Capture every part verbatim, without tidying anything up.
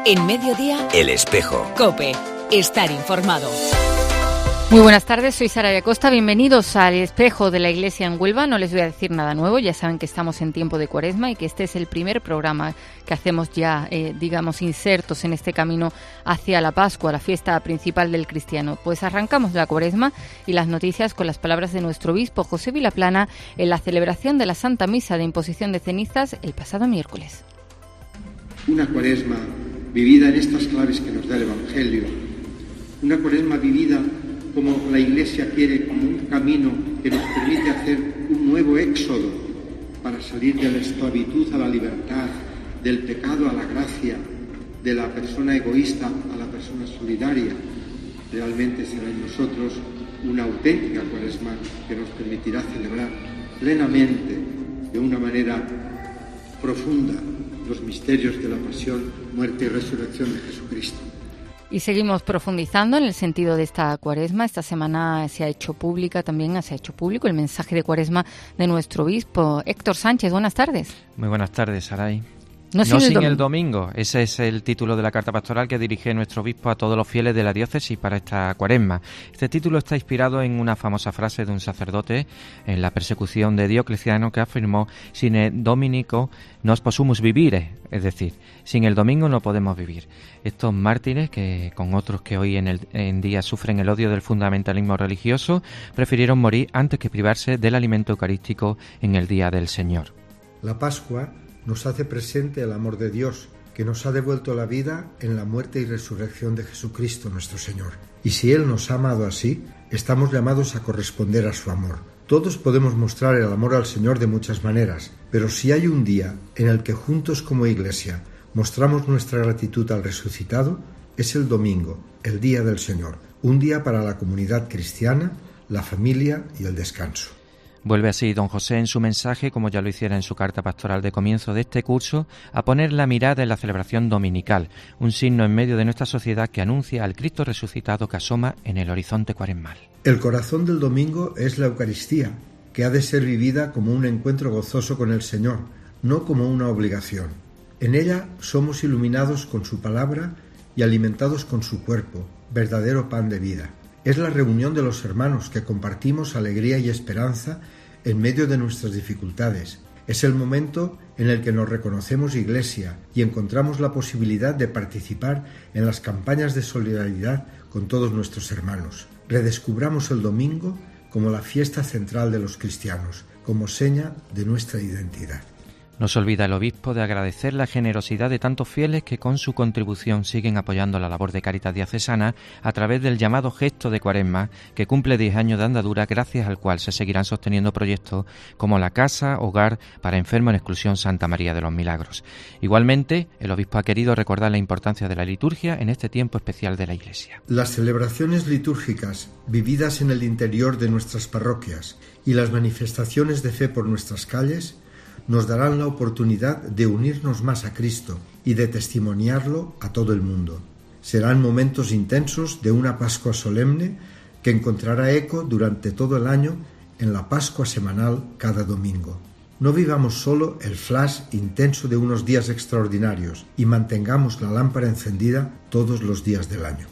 En Mediodía, El Espejo. COPE. Estar informado. Muy buenas tardes, soy Sara de Acosta. Bienvenidos al Espejo de la Iglesia en Huelva. No les voy a decir nada nuevo, ya saben que estamos en tiempo de Cuaresma y que este es el primer programa que hacemos ya, eh, digamos, insertos en este camino hacia la Pascua, la fiesta principal del cristiano. Pues arrancamos la Cuaresma y las noticias con las palabras de nuestro obispo José Vilaplana en la celebración de la Santa Misa de Imposición de Cenizas el pasado miércoles. Una Cuaresma vivida en estas claves que nos da el Evangelio, una Cuaresma vivida como la Iglesia quiere, como un camino que nos permite hacer un nuevo éxodo para salir de la esclavitud a la libertad, del pecado a la gracia, de la persona egoísta a la persona solidaria. Realmente será en nosotros una auténtica Cuaresma que nos permitirá celebrar plenamente, de una manera profunda, los misterios de la pasión, muerte y resurrección de Jesucristo. Y seguimos profundizando en el sentido de esta Cuaresma. Esta semana se ha hecho pública, también se ha hecho público el mensaje de Cuaresma de nuestro obispo Héctor Sánchez. Buenas tardes. Muy buenas tardes, Saray. No, no sin, sin el, el domingo. Ese es el título de la carta pastoral que dirige nuestro obispo a todos los fieles de la diócesis para esta Cuaresma. Este título está inspirado en una famosa frase de un sacerdote en la persecución de Diocleciano que afirmó: sine dominico nos possumus vivire, es decir, sin el domingo no podemos vivir. Estos mártires, que con otros que hoy en, el, en día sufren el odio del fundamentalismo religioso, prefirieron morir antes que privarse del alimento eucarístico en el día del Señor. La Pascua nos hace presente el amor de Dios, que nos ha devuelto la vida en la muerte y resurrección de Jesucristo nuestro Señor. Y si Él nos ha amado así, estamos llamados a corresponder a su amor. Todos podemos mostrar el amor al Señor de muchas maneras, pero si hay un día en el que juntos como Iglesia mostramos nuestra gratitud al resucitado, es el domingo, el día del Señor, un día para la comunidad cristiana, la familia y el descanso. Vuelve así don José en su mensaje, como ya lo hiciera en su carta pastoral de comienzo de este curso, a poner la mirada en la celebración dominical, un signo en medio de nuestra sociedad que anuncia al Cristo resucitado que asoma en el horizonte cuaresmal. El corazón del domingo es la Eucaristía, que ha de ser vivida como un encuentro gozoso con el Señor, no como una obligación. En ella somos iluminados con su palabra y alimentados con su cuerpo, verdadero pan de vida. Es la reunión de los hermanos que compartimos alegría y esperanza en medio de nuestras dificultades. Es el momento en el que nos reconocemos Iglesia y encontramos la posibilidad de participar en las campañas de solidaridad con todos nuestros hermanos. Redescubramos el domingo como la fiesta central de los cristianos, como seña de nuestra identidad. No se olvida el obispo de agradecer la generosidad de tantos fieles que con su contribución siguen apoyando la labor de Cáritas Diocesana a través del llamado Gesto de Cuaresma, que cumple diez años de andadura, gracias al cual se seguirán sosteniendo proyectos como la Casa Hogar para Enfermos en Exclusión Santa María de los Milagros. Igualmente, el obispo ha querido recordar la importancia de la liturgia en este tiempo especial de la Iglesia. Las celebraciones litúrgicas vividas en el interior de nuestras parroquias y las manifestaciones de fe por nuestras calles nos darán la oportunidad de unirnos más a Cristo y de testimoniarlo a todo el mundo. Serán momentos intensos de una Pascua solemne que encontrará eco durante todo el año en la Pascua semanal cada domingo. No vivamos solo el flash intenso de unos días extraordinarios y mantengamos la lámpara encendida todos los días del año.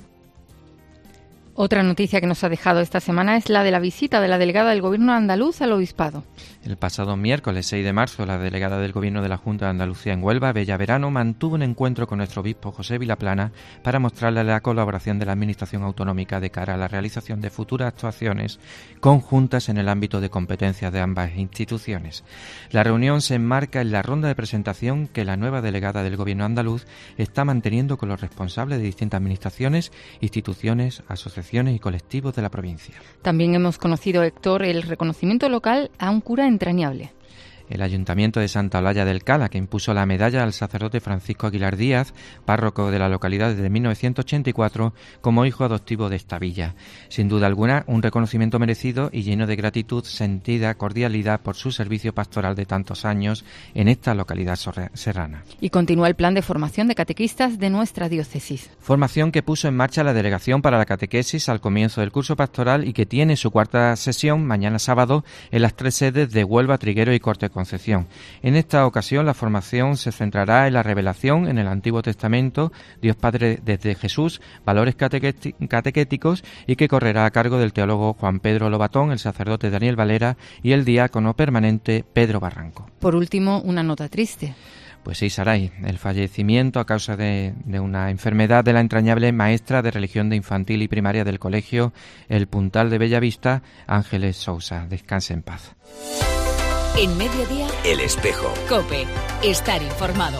Otra noticia que nos ha dejado esta semana es la de la visita de la delegada del Gobierno andaluz al Obispado. El pasado miércoles seis de marzo, la delegada del Gobierno de la Junta de Andalucía en Huelva, Bella Verano, mantuvo un encuentro con nuestro obispo José Vilaplana para mostrarle la colaboración de la Administración Autonómica de cara a la realización de futuras actuaciones conjuntas en el ámbito de competencias de ambas instituciones. La reunión se enmarca en la ronda de presentación que la nueva delegada del Gobierno andaluz está manteniendo con los responsables de distintas administraciones, instituciones, asociaciones y colectivos de la provincia. También hemos conocido, Héctor, el reconocimiento local a un cura entrañable. El Ayuntamiento de Santa Olalla del Cala, que impuso la medalla al sacerdote Francisco Aguilar Díaz, párroco de la localidad desde mil novecientos ochenta y cuatro, como hijo adoptivo de esta villa. Sin duda alguna, un reconocimiento merecido y lleno de gratitud, sentida cordialidad por su servicio pastoral de tantos años en esta localidad serrana. Y continúa el plan de formación de catequistas de nuestra diócesis. Formación que puso en marcha la Delegación para la Catequesis al comienzo del curso pastoral y que tiene su cuarta sesión mañana sábado en las tres sedes de Huelva, Trigueros y Corte Concepción. En esta ocasión la formación se centrará en la revelación en el Antiguo Testamento, Dios Padre desde Jesús, valores catequéticos, y que correrá a cargo del teólogo Juan Pedro Lobatón, el sacerdote Daniel Valera y el diácono permanente Pedro Barranco. Por último, una nota triste. Pues sí, Saray, el fallecimiento a causa de, de una enfermedad de la entrañable maestra de religión de infantil y primaria del colegio El Puntal de Bellavista, Ángeles Sousa. Descanse en paz. En Mediodía, El Espejo. COPE. Estar informado.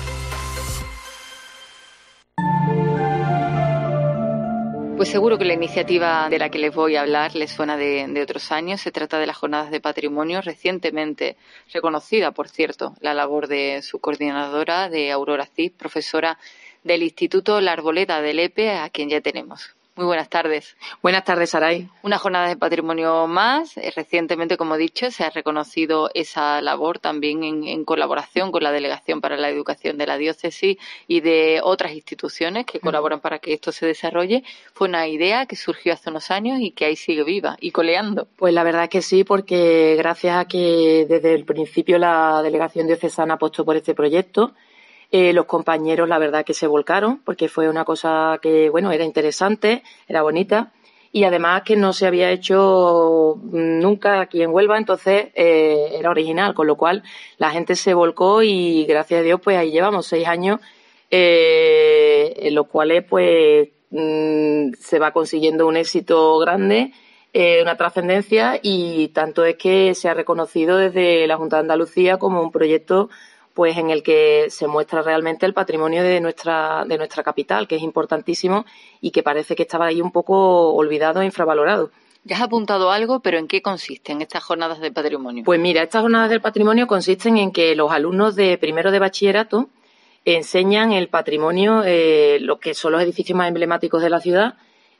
Pues seguro que la iniciativa de la que les voy a hablar les suena de, de otros años. Se trata de las Jornadas de Patrimonio, recientemente reconocida, por cierto, la labor de su coordinadora, de Aurora Cid, profesora del Instituto La Arboleda de Lepe, a quien ya tenemos. Muy buenas tardes. Buenas tardes, Saray. Una jornada de patrimonio más. Recientemente, como he dicho, se ha reconocido esa labor también en, en colaboración con la Delegación para la Educación de la Diócesis y de otras instituciones que colaboran para que esto se desarrolle. Fue una idea que surgió hace unos años y que ahí sigue viva y coleando. Pues la verdad es que sí, porque gracias a que desde el principio la Delegación Diocesana apostó por este proyecto, Eh, los compañeros, la verdad, que se volcaron, porque fue una cosa que, bueno, era interesante, era bonita, y además que no se había hecho nunca aquí en Huelva, entonces eh, era original, con lo cual la gente se volcó y, gracias a Dios, pues ahí llevamos seis años, eh, en los cuales, pues, mmm, se va consiguiendo un éxito grande, eh, una trascendencia, y tanto es que se ha reconocido desde la Junta de Andalucía como un proyecto pues en el que se muestra realmente el patrimonio de nuestra de nuestra capital, que es importantísimo y que parece que estaba ahí un poco olvidado e infravalorado. Ya has apuntado algo, pero ¿en qué consisten estas jornadas de patrimonio? Pues mira, estas jornadas del patrimonio consisten en que los alumnos de primero de bachillerato enseñan el patrimonio, eh, lo que son los edificios más emblemáticos de la ciudad,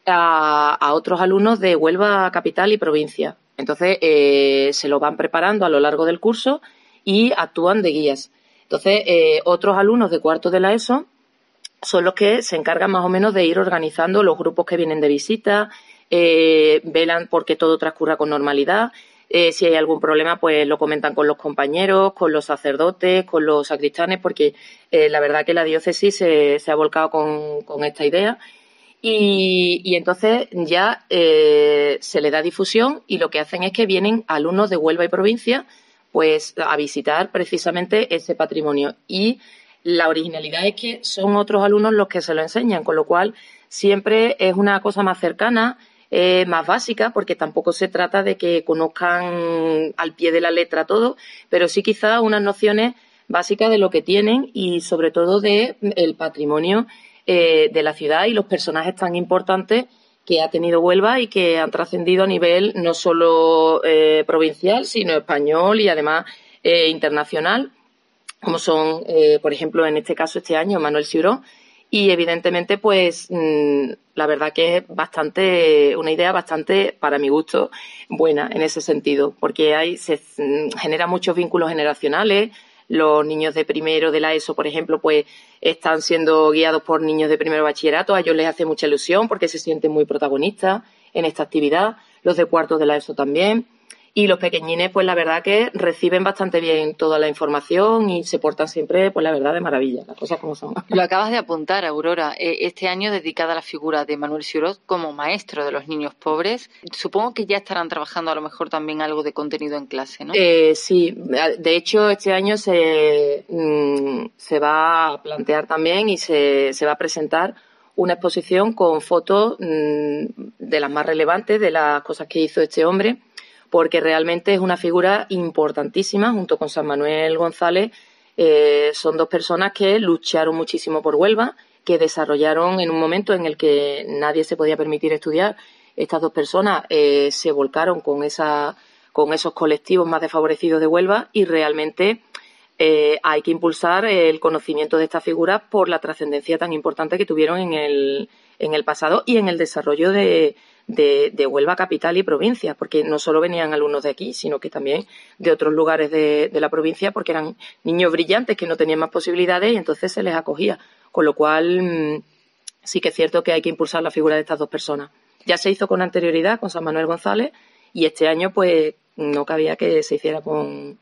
a, a otros alumnos de Huelva capital y provincia. Entonces, eh, se lo van preparando a lo largo del curso y actúan de guías. Entonces, eh, otros alumnos de cuarto de la ESO son los que se encargan más o menos de ir organizando los grupos que vienen de visita, eh, velan porque todo transcurra con normalidad. Eh, si hay algún problema, pues lo comentan con los compañeros, con los sacerdotes, con los sacristanes, porque eh, la verdad que la diócesis se, se ha volcado con, con esta idea. Y, y entonces ya eh, se le da difusión y lo que hacen es que vienen alumnos de Huelva y provincia pues a visitar precisamente ese patrimonio. Y la originalidad es que son otros alumnos los que se lo enseñan, con lo cual siempre es una cosa más cercana, eh, más básica, porque tampoco se trata de que conozcan al pie de la letra todo, pero sí quizá unas nociones básicas de lo que tienen y sobre todo de el patrimonio eh, de la ciudad y los personajes tan importantes que ha tenido Huelva y que han trascendido a nivel no solo eh, provincial, sino español y además eh, internacional, como son, eh, por ejemplo, en este caso, este año, Manuel Ciuró. Y evidentemente, pues, mmm, la verdad que es bastante, una idea bastante, para mi gusto, buena en ese sentido, porque hay, se mmm, generan muchos vínculos generacionales. Los niños de primero de la ESO, por ejemplo, pues están siendo guiados por niños de primero bachillerato. A ellos les hace mucha ilusión porque se sienten muy protagonistas en esta actividad. Los de cuarto de la ESO también. Y los pequeñines, pues la verdad que reciben bastante bien toda la información y se portan siempre, pues la verdad, de maravilla, las cosas como son. Lo acabas de apuntar, Aurora. Este año dedicada a la figura de Manuel Ciuró como maestro de los niños pobres. Supongo que ya estarán trabajando a lo mejor también algo de contenido en clase, ¿no? Eh, sí, de hecho este año se, mmm, se va a plantear también y se, se va a presentar una exposición con fotos mmm, de las más relevantes, de las cosas que hizo este hombre, porque realmente es una figura importantísima, junto con San Manuel González. Eh, son dos personas que lucharon muchísimo por Huelva, que desarrollaron en un momento en el que nadie se podía permitir estudiar. Estas dos personas eh, se volcaron con, esa, con esos colectivos más desfavorecidos de Huelva y realmente eh, hay que impulsar el conocimiento de esta figura por la trascendencia tan importante que tuvieron en el, en el pasado y en el desarrollo de De, de Huelva capital y provincia, porque no solo venían alumnos de aquí, sino que también de otros lugares de, de la provincia, porque eran niños brillantes que no tenían más posibilidades y entonces se les acogía. Con lo cual, mmm, sí que es cierto que hay que impulsar la figura de estas dos personas. Ya se hizo con anterioridad con San Manuel González y este año pues no cabía que se hiciera con,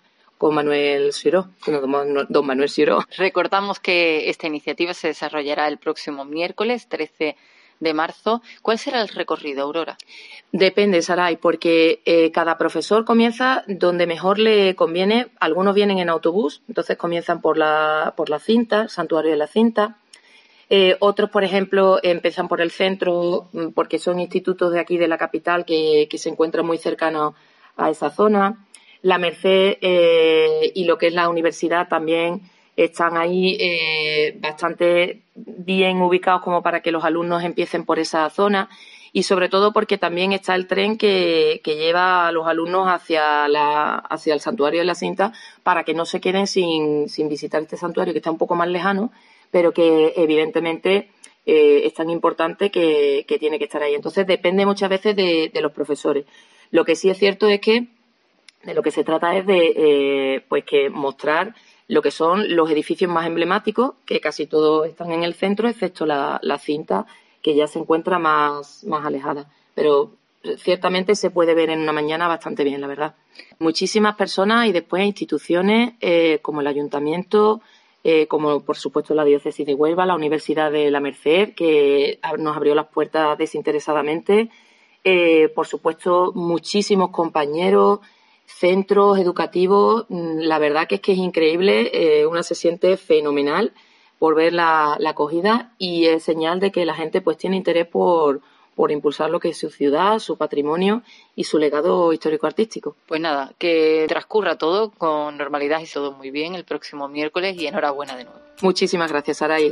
con Manuel Siró, con don Manuel Siró. Recordamos que esta iniciativa se desarrollará el próximo miércoles trece de marzo. ¿Cuál será el recorrido, Aurora? Depende, Saray, porque eh, cada profesor comienza donde mejor le conviene. Algunos vienen en autobús, entonces comienzan por la, por la cinta, Santuario de la Cinta. Eh, otros, por ejemplo, empiezan por el centro, porque son institutos de aquí de la capital que, que se encuentran muy cercanos a esa zona. La Merced eh, y lo que es la universidad también están ahí eh, bastante bien ubicados como para que los alumnos empiecen por esa zona, y sobre todo porque también está el tren que, que lleva a los alumnos hacia, la, hacia el Santuario de la Cinta, para que no se queden sin, sin visitar este santuario, que está un poco más lejano, pero que evidentemente eh, es tan importante que, que tiene que estar ahí. Entonces depende muchas veces de, de los profesores. Lo que sí es cierto es que de lo que se trata es de eh, pues que mostrar lo que son los edificios más emblemáticos, que casi todos están en el centro, excepto la, la cinta, que ya se encuentra más, más alejada. Pero ciertamente se puede ver en una mañana bastante bien, la verdad. Muchísimas personas y después instituciones eh, como el Ayuntamiento, eh, como por supuesto la Diócesis de Huelva, la Universidad de la Merced, que nos abrió las puertas desinteresadamente. Eh, por supuesto, muchísimos compañeros, centros educativos. La verdad que es que es increíble, eh, una se siente fenomenal por ver la, la acogida, y es señal de que la gente pues tiene interés por, por impulsar lo que es su ciudad, su patrimonio y su legado histórico-artístico. Pues nada, que transcurra todo con normalidad y todo muy bien el próximo miércoles, y enhorabuena de nuevo. Muchísimas gracias, Saray.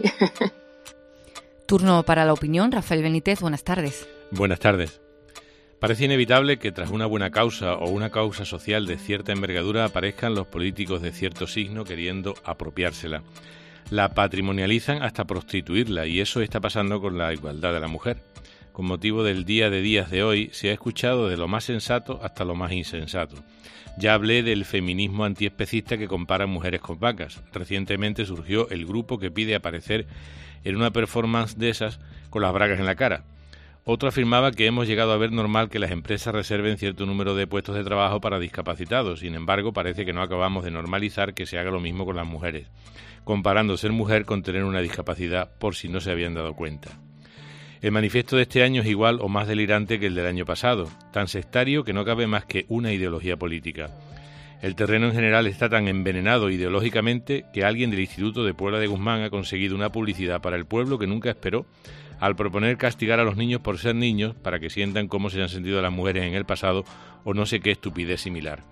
Turno para la opinión. Rafael Benítez, buenas tardes. Buenas tardes. Parece inevitable que tras una buena causa o una causa social de cierta envergadura aparezcan los políticos de cierto signo queriendo apropiársela. La patrimonializan hasta prostituirla, y eso está pasando con la igualdad de la mujer. Con motivo del Día de Días de hoy se ha escuchado de lo más sensato hasta lo más insensato. Ya hablé del feminismo antiespecista que compara mujeres con vacas. Recientemente surgió el grupo que pide aparecer en una performance de esas con las bragas en la cara. Otro afirmaba que hemos llegado a ver normal que las empresas reserven cierto número de puestos de trabajo para discapacitados. Sin embargo, parece que no acabamos de normalizar que se haga lo mismo con las mujeres, comparando ser mujer con tener una discapacidad, por si no se habían dado cuenta. El manifiesto de este año es igual o más delirante que el del año pasado, tan sectario que no cabe más que una ideología política. El terreno en general está tan envenenado ideológicamente que alguien del Instituto de Puebla de Guzmán ha conseguido una publicidad para el pueblo que nunca esperó, al proponer castigar a los niños por ser niños, para que sientan cómo se han sentido las mujeres en el pasado, o no sé qué estupidez similar.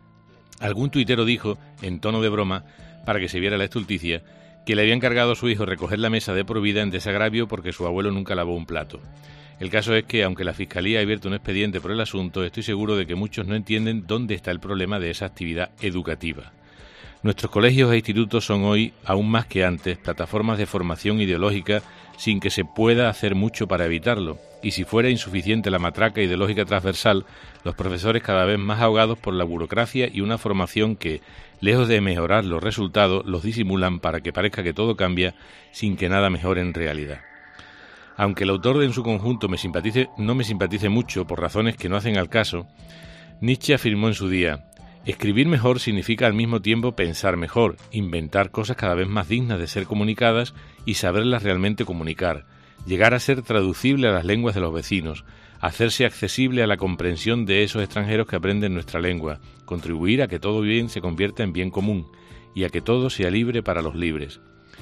Algún tuitero dijo, en tono de broma, para que se viera la estulticia, que le había encargado a su hijo recoger la mesa de por vida en desagravio porque su abuelo nunca lavó un plato. El caso es que, aunque la Fiscalía ha abierto un expediente por el asunto, estoy seguro de que muchos no entienden dónde está el problema de esa actividad educativa. Nuestros colegios e institutos son hoy, aún más que antes, plataformas de formación ideológica sin que se pueda hacer mucho para evitarlo. Y si fuera insuficiente la matraca ideológica transversal, los profesores cada vez más ahogados por la burocracia y una formación que, lejos de mejorar los resultados, los disimulan para que parezca que todo cambia sin que nada mejore en realidad. Aunque el autor en su conjunto me simpatice, no me simpatice mucho por razones que no hacen al caso, Nietzsche afirmó en su día: escribir mejor significa al mismo tiempo pensar mejor, inventar cosas cada vez más dignas de ser comunicadas y saberlas realmente comunicar, llegar a ser traducible a las lenguas de los vecinos, hacerse accesible a la comprensión de esos extranjeros que aprenden nuestra lengua, contribuir a que todo bien se convierta en bien común y a que todo sea libre para los libres.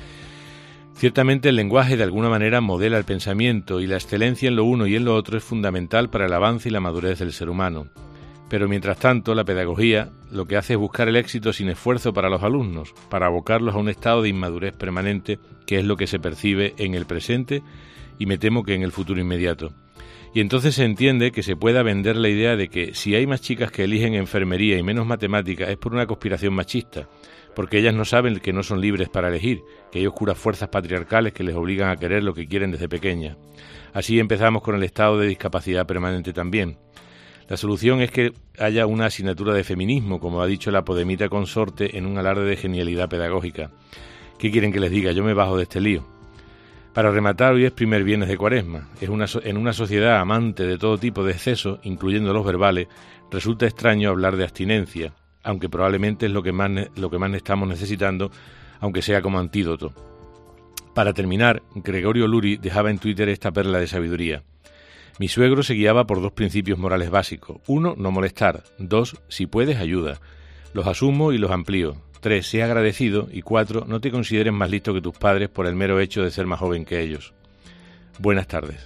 Ciertamente el lenguaje de alguna manera modela el pensamiento, y la excelencia en lo uno y en lo otro es fundamental para el avance y la madurez del ser humano. Pero mientras tanto, la pedagogía lo que hace es buscar el éxito sin esfuerzo para los alumnos, para abocarlos a un estado de inmadurez permanente, que es lo que se percibe en el presente y me temo que en el futuro inmediato. Y entonces se entiende que se pueda vender la idea de que si hay más chicas que eligen enfermería y menos matemáticas es por una conspiración machista, porque ellas no saben que no son libres para elegir, que hay oscuras fuerzas patriarcales que les obligan a querer lo que quieren desde pequeñas. Así empezamos con el estado de discapacidad permanente también. La solución es que haya una asignatura de feminismo, como ha dicho la Podemita consorte en un alarde de genialidad pedagógica. ¿Qué quieren que les diga? Yo me bajo de este lío. Para rematar, hoy es primer viernes de Cuaresma. Es una, en una sociedad amante de todo tipo de excesos, incluyendo los verbales, resulta extraño hablar de abstinencia. aunque probablemente es lo que más, lo que más estamos necesitando, aunque sea como antídoto. Para terminar, Gregorio Luri dejaba en Twitter esta perla de sabiduría. Mi suegro se guiaba por dos principios morales básicos. Uno, no molestar. Dos, si puedes, ayuda. Los asumo y los amplío. Tres, sé agradecido. Y cuatro, no te consideres más listo que tus padres por el mero hecho de ser más joven que ellos. Buenas tardes.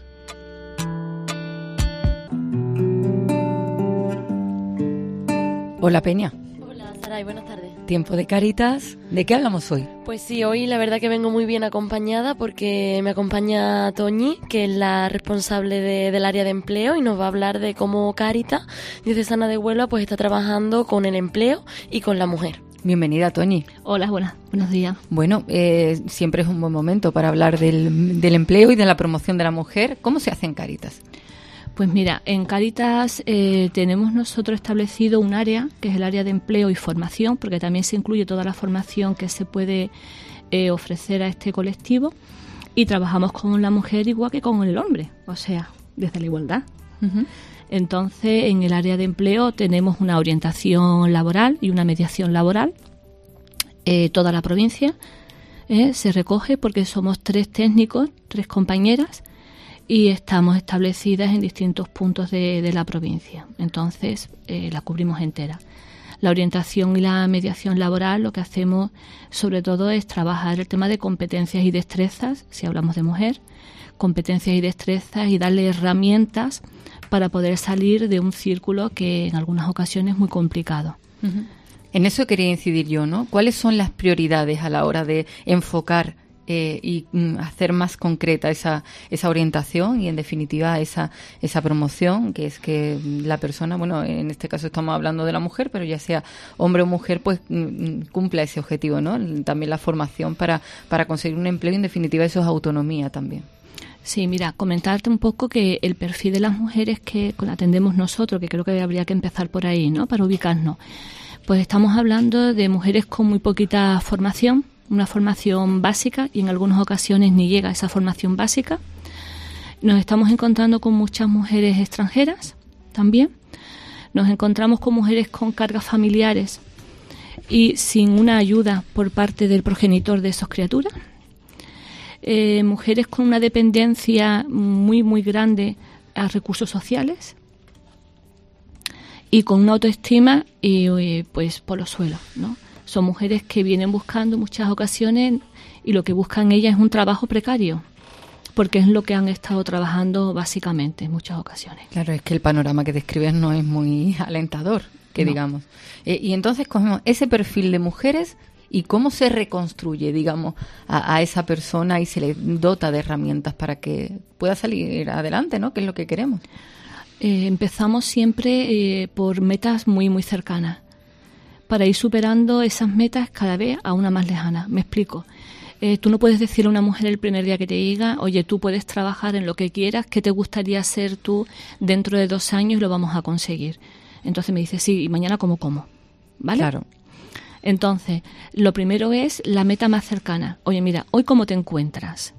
Hola, Peña. Hola, Saray, buenas tardes. Tiempo de Cáritas. ¿De qué hablamos hoy? Pues sí, hoy la verdad que vengo muy bien acompañada porque me acompaña Toñi, que es la responsable de, del área de empleo, y nos va a hablar de cómo Cáritas Diocesana de Huelva pues está trabajando con el empleo y con la mujer. Bienvenida, Toñi. Hola, buenas, buenos días. Bueno, eh, siempre es un buen momento para hablar del, del empleo y de la promoción de la mujer. ¿Cómo se hace en Cáritas? Pues mira, en Cáritas eh, tenemos nosotros establecido un área, que es el área de empleo y formación, porque también se incluye toda la formación que se puede eh, ofrecer a este colectivo, y trabajamos con la mujer igual que con el hombre, o sea, desde la igualdad. Uh-huh. Entonces, en el área de empleo tenemos una orientación laboral y una mediación laboral. Eh, toda la provincia eh, se recoge porque somos tres técnicos, tres compañeras, y estamos establecidas en distintos puntos de, de la provincia. Entonces, eh, la cubrimos entera. La orientación y la mediación laboral, lo que hacemos sobre todo es trabajar el tema de competencias y destrezas, si hablamos de mujer, competencias y destrezas, y darle herramientas para poder salir de un círculo que en algunas ocasiones es muy complicado. Uh-huh. En eso quería incidir yo, ¿no? ¿Cuáles son las prioridades a la hora de enfocar Eh, y mm, hacer más concreta esa esa orientación y en definitiva esa esa promoción, que es que la persona, bueno, en este caso estamos hablando de la mujer, pero ya sea hombre o mujer, pues mm, cumpla ese objetivo, ¿no? También la formación para para conseguir un empleo y en definitiva eso es autonomía también. Sí, mira, comentarte un poco que el perfil de las mujeres que atendemos nosotros, que creo que habría que empezar por ahí, ¿no? Para ubicarnos. Pues estamos hablando de mujeres con muy poquita formación, una formación básica, y en algunas ocasiones ni llega a esa formación básica. Nos estamos encontrando con muchas mujeres extranjeras también. Nos encontramos con mujeres con cargas familiares y sin una ayuda por parte del progenitor de esas criaturas. Eh, mujeres con una dependencia muy, muy grande a recursos sociales y con una autoestima y, y pues por los suelos, ¿no? Son mujeres que vienen buscando en muchas ocasiones, y lo que buscan ellas es un trabajo precario, porque es lo que han estado trabajando básicamente en muchas ocasiones. Claro, es que el panorama que describes no es muy alentador, que no. digamos. Eh, y entonces cogemos ese perfil de mujeres y cómo se reconstruye, digamos, a, a esa persona y se le dota de herramientas para que pueda salir adelante, ¿no? Que es lo que queremos. Eh, empezamos siempre eh, por metas muy, muy cercanas, para ir superando esas metas cada vez a una más lejana. Me explico. Eh, tú no puedes decir a una mujer el primer día que te diga, oye, tú puedes trabajar en lo que quieras, ¿qué te gustaría ser tú dentro de dos años y lo vamos a conseguir? Entonces me dice, sí, y mañana como como, ¿vale? Claro. Entonces, lo primero es la meta más cercana. Oye, mira, ¿hoy cómo te encuentras?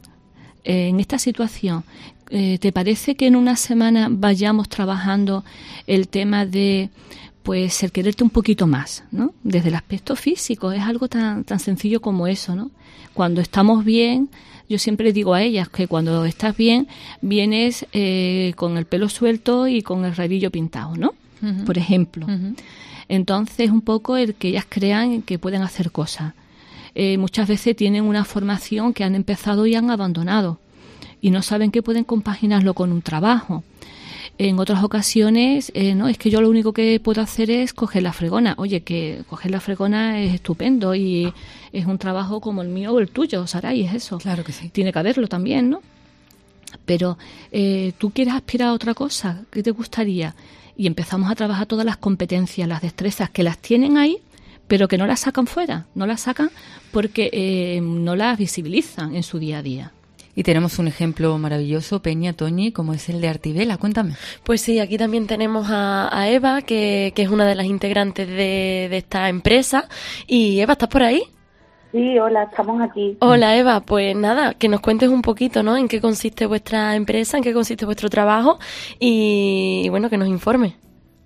Eh, en esta situación, eh, ¿te parece que en una semana vayamos trabajando el tema de pues el quererte un poquito más, ¿no? Desde el aspecto físico, es algo tan tan sencillo como eso, ¿no? Cuando estamos bien, yo siempre les digo a ellas que cuando estás bien, vienes eh, con el pelo suelto y con el rabillo pintado, ¿no? Uh-huh. Por ejemplo. Uh-huh. Entonces, un poco el que ellas crean que pueden hacer cosas. Eh, muchas veces tienen una formación que han empezado y han abandonado, y no saben que pueden compaginarlo con un trabajo. En otras ocasiones, eh, no, es que yo lo único que puedo hacer es coger la fregona. Oye, que coger la fregona es estupendo y es un trabajo como el mío o el tuyo, Saray, es eso. Claro que sí. Tiene que haberlo también, ¿no? Pero eh, tú quieres aspirar a otra cosa, ¿qué te gustaría? Y empezamos a trabajar todas las competencias, las destrezas que las tienen ahí, pero que no las sacan fuera, no las sacan porque eh, no las visibilizan en su día a día. Y tenemos un ejemplo maravilloso, Peña, Toñi, como es el de Artivela. Cuéntame. Pues sí, aquí también tenemos a, a Eva, que, que es una de las integrantes de, de esta empresa. Y Eva, ¿estás por ahí? Sí, hola, estamos aquí. Hola, Eva. Pues nada, que nos cuentes un poquito, ¿no? En qué consiste vuestra empresa, en qué consiste vuestro trabajo y, y bueno, que nos informe.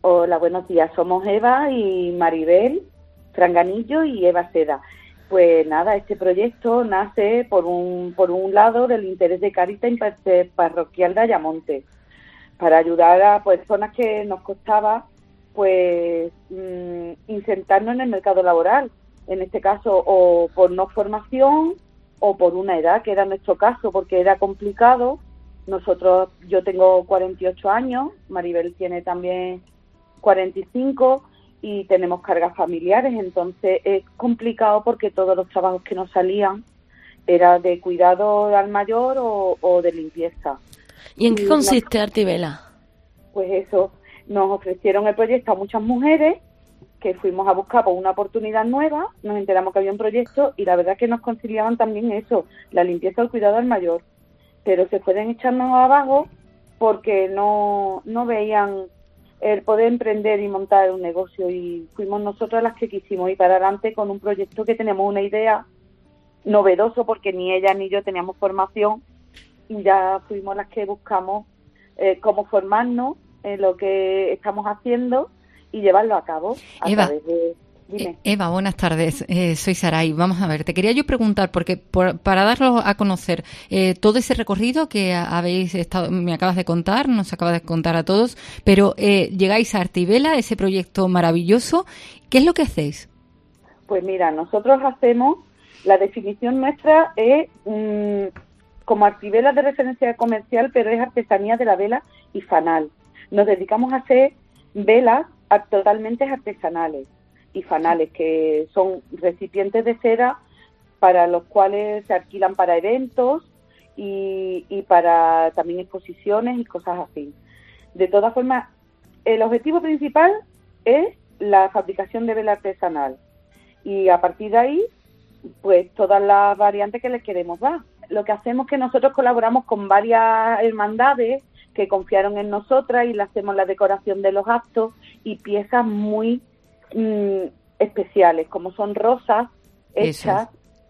Hola, buenos días. Somos Eva y Maribel Franganillo y Eva Seda. Pues nada, este proyecto nace por un por un lado del interés de Cáritas Parroquial de Ayamonte, para ayudar a personas que nos costaba pues mmm, insertarnos en el mercado laboral, en este caso o por no formación o por una edad, que era nuestro caso, porque era complicado. Nosotros, yo tengo cuarenta y ocho años, Maribel tiene también cuarenta y cinco y tenemos cargas familiares, entonces es complicado porque todos los trabajos que nos salían era de cuidado al mayor o, o de limpieza. ¿Y en qué consiste nos, Artivela? Pues eso, nos ofrecieron el proyecto a muchas mujeres que fuimos a buscar por una oportunidad nueva, nos enteramos que había un proyecto y la verdad que nos conciliaban también eso, la limpieza o el cuidado al mayor, pero se pueden echarnos abajo porque no, no veían el poder emprender y montar un negocio, y fuimos nosotras las que quisimos ir para adelante con un proyecto que teníamos una idea novedoso, porque ni ella ni yo teníamos formación, y ya fuimos las que buscamos eh, cómo formarnos en lo que estamos haciendo y llevarlo a cabo a Eva. través de... Dime. Eva, buenas tardes. Eh, soy Saray. Vamos a ver, te quería yo preguntar, porque por, para darlo a conocer, eh, todo ese recorrido que habéis estado, me acabas de contar, nos acabas de contar a todos, pero eh, llegáis a Artivela, ese proyecto maravilloso. ¿Qué es lo que hacéis? Pues mira, nosotros hacemos, la definición nuestra es mmm, como Artivela de referencia comercial, pero es artesanía de la vela y fanal. Nos dedicamos a hacer velas totalmente artesanales y fanales, que son recipientes de cera para los cuales se alquilan para eventos y, y para también exposiciones y cosas así. De todas formas, el objetivo principal es la fabricación de vela artesanal, y a partir de ahí, pues todas las variantes que les queremos dar. Lo que hacemos es que nosotros colaboramos con varias hermandades que confiaron en nosotras y le hacemos la decoración de los actos y piezas muy Mm, especiales, como son rosas hechas,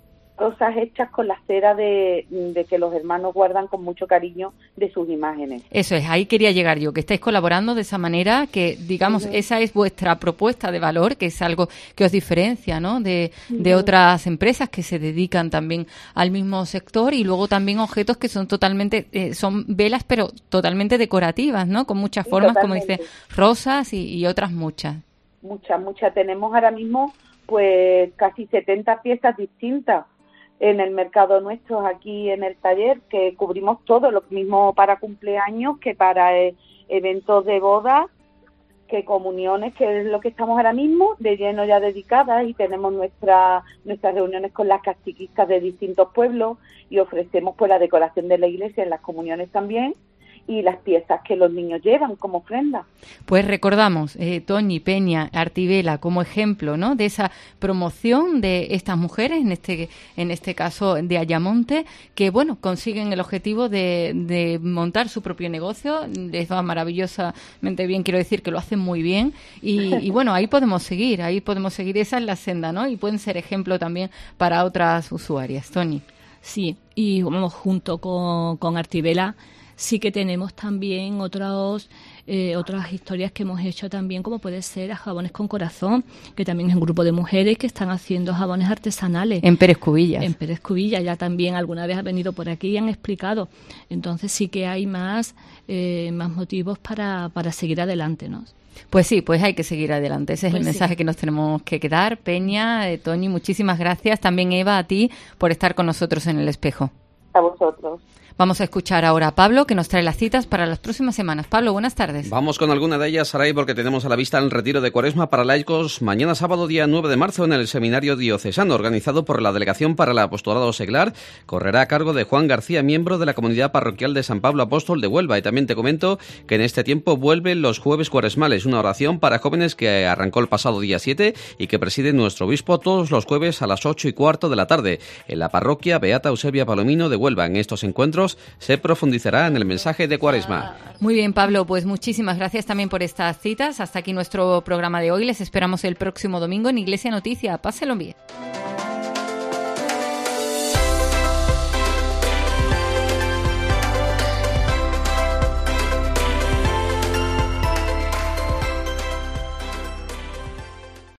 rosas hechas con la cera de, de que los hermanos guardan con mucho cariño de sus imágenes. Eso es, ahí quería llegar yo, que estáis colaborando de esa manera, que digamos, uh-huh. esa es vuestra propuesta de valor, que es algo que os diferencia, ¿no?, de, uh-huh. de otras empresas que se dedican también al mismo sector, y luego también objetos que son totalmente, eh, son velas pero totalmente decorativas, ¿no?, con muchas formas, totalmente. Como dice, rosas y, y otras muchas. Muchas, muchas. Tenemos ahora mismo pues casi setenta piezas distintas en el mercado nuestro, aquí en el taller, que cubrimos todo, lo mismo para cumpleaños que para eh, eventos de boda, que comuniones, que es lo que estamos ahora mismo de lleno ya dedicadas, y tenemos nuestra, nuestras reuniones con las catequistas de distintos pueblos y ofrecemos pues la decoración de la iglesia en las comuniones también, y las piezas que los niños llevan como ofrenda. Pues recordamos, eh, Toñi, Peña, Artivela, como ejemplo, ¿no?, de esa promoción de estas mujeres, en este en este caso de Ayamonte, que, bueno, consiguen el objetivo de, de montar su propio negocio. Les va maravillosamente bien, quiero decir que lo hacen muy bien, y, y bueno, ahí podemos seguir, ahí podemos seguir, esa es la senda, ¿no?, y pueden ser ejemplo también para otras usuarias. Toñi. Sí, y vamos, junto con, con Artivela, sí que tenemos también otros, eh, otras historias que hemos hecho también, como puede ser a Jabones con Corazón, que también es un grupo de mujeres que están haciendo jabones artesanales. En Pérez Cubillas. En Pérez Cubillas, ya también alguna vez ha venido por aquí y han explicado. Entonces sí que hay más, eh, más motivos para, para seguir adelante, ¿no? Pues sí, pues hay que seguir adelante. Ese es pues el sí. mensaje que nos tenemos que quedar. Peña, eh, Toñi, muchísimas gracias. También, Eva, a ti por estar con nosotros en El Espejo. A vosotros. Vamos a escuchar ahora a Pablo, que nos trae las citas para las próximas semanas. Pablo, buenas tardes. Vamos con alguna de ellas, Saray, porque tenemos a la vista el retiro de Cuaresma para laicos mañana sábado, día nueve de marzo, en el Seminario Diocesano, organizado por la Delegación para el Apostolado Seglar. Correrá a cargo de Juan García, miembro de la Comunidad Parroquial de San Pablo Apóstol de Huelva. Y también te comento que en este tiempo vuelven los jueves cuaresmales, una oración para jóvenes que arrancó el pasado día siete y que preside nuestro obispo todos los jueves a las ocho y cuarto de la tarde, en la parroquia Beata Eusebia Palomino de Huelva. En estos encuentros se profundizará en el mensaje de Cuaresma. Muy bien, Pablo, pues muchísimas gracias también por estas citas. Hasta aquí nuestro programa de hoy. Les esperamos el próximo domingo en Iglesia Noticia. Pásenlo bien.